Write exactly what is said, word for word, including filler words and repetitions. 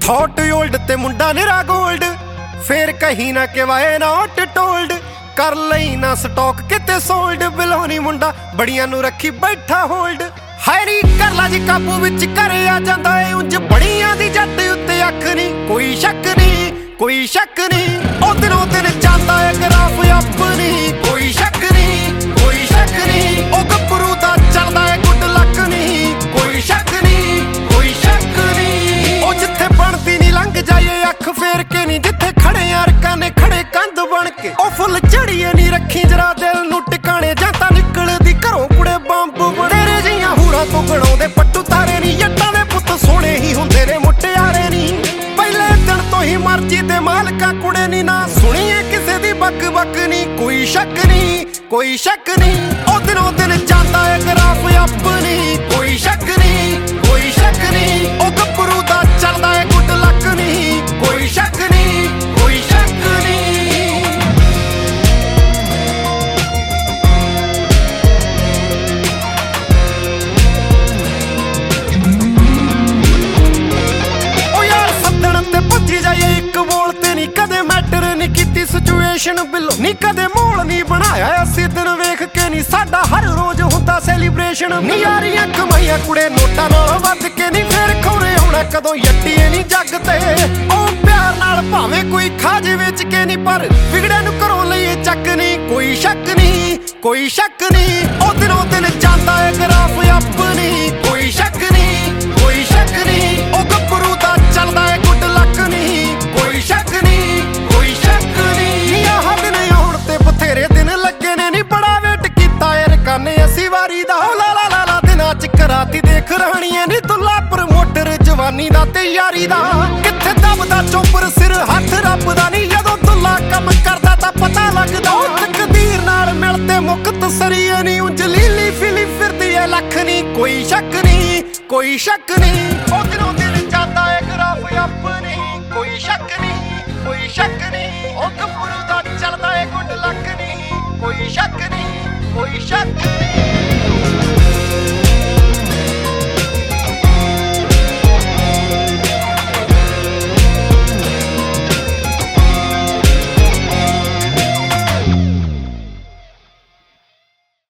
Hot old ते मुंडा निरा gold, फिर कहीं ना के वाए नॉट टोल्ड। कर लई ना स्टॉक किते सोल्ड, बिलोनी मुंडा बड़ियां नू रखी बैठा होल्ड। हैरी कर ला जी काबू विच करे आ जांदा ए उंज बड़ियां दी जट उत्ते अख नहीं, कोई शक नहीं कोई शक नहीं। ओ दिनों दिन जांदा ए ग्राफ अपनी, कोई शक नहीं कोई शक नहीं। ओ गप्परू दा चलदा ए गुड लक नहीं, कोई शक नहीं कोई शक नहीं। ओ जिथे बनदी नहीं लंघ जाए अख फेर के नहीं, जिथे खड़े यारकां ने खड़े कंध बन के। ओ फुल झड़िए नहीं रखी जरा दिल नू टिकाणे, जां तां निकलदी घरों कुड़े बंब बन। तेरे जियां हूरां तो गणाउंदे पट्टू तारे नहीं, जट्टां दे पुੱਤ सोहणे ही हुंदे ने मुटियारे नहीं। पहले दिन तो ही मर्जी दे मालका कुड़े नहीं, ना सुणीए किसे दी बक बक नहीं, कोई शक नहीं कोई शक नहीं। ओ दिनों दिन जांदा ए ग्राफ अपनी, कोई शक नहीं कोई शक नहीं। ओ गप्परू दा चलदा ए गुड लक नहीं, कोई शक नहीं कोई शक नहीं। ओ यार सद्दण ते पुੱਜੀ जाइए एक बोल ते नहीं, कदे मैटर नहीं कीती सिचुएशन बिलो नहीं, कदे मोल नहीं बनाया असी दिन वेख के नहीं। साडा हर रोज हुंदा सैलीब्रेशन नहीं, यारियां कमाइयां कुड़े नोटां नालों वध के नहीं। फिर खौरे होना कदों यट्टीए नहीं जग ते, ओ प्यार नाल भावें कोई खा जे वेच के नहीं, पर विगड़े नू घरों लईए चक नहीं, कोई शक नहीं कोई शक नहीं। ओ दिनों दिन जांदा ए ग्राफ अपनी, कोई शक नहीं कोई शक नहीं। ओ गप्परू दा चलदा ए गुड लक नहीं, कोई शक नहीं कोई शक नहीं। आह दिन आउण ते बथेरे दिन लगे ने नहीं, बड़ा वेट कीता ए रकाने असी वारी दा। ओ ला ला ला ला दिनां च कराती देख राणीए नहीं, तुला प्रमोटर जवानी दा ते यारी दा। कित्थे दबदा चोपर सिर हत्थ रब दा नहीं, जदों तुला कम करदा तां पता लगदा। ओ तकदीर नाल मिलदे मुक तसरीए नहीं, उंज लीली फिली फिरदी ए लख नहीं, कोई शक नहीं कोई शक नहीं। ओ दिनों दिन जांदा ए ग्राफ अपनी, कोई शक नहीं कोई शक नहीं। ओ गप्परू दा चलदा ए गुड लक नहीं, कोई शक नहीं कोई शक नहीं।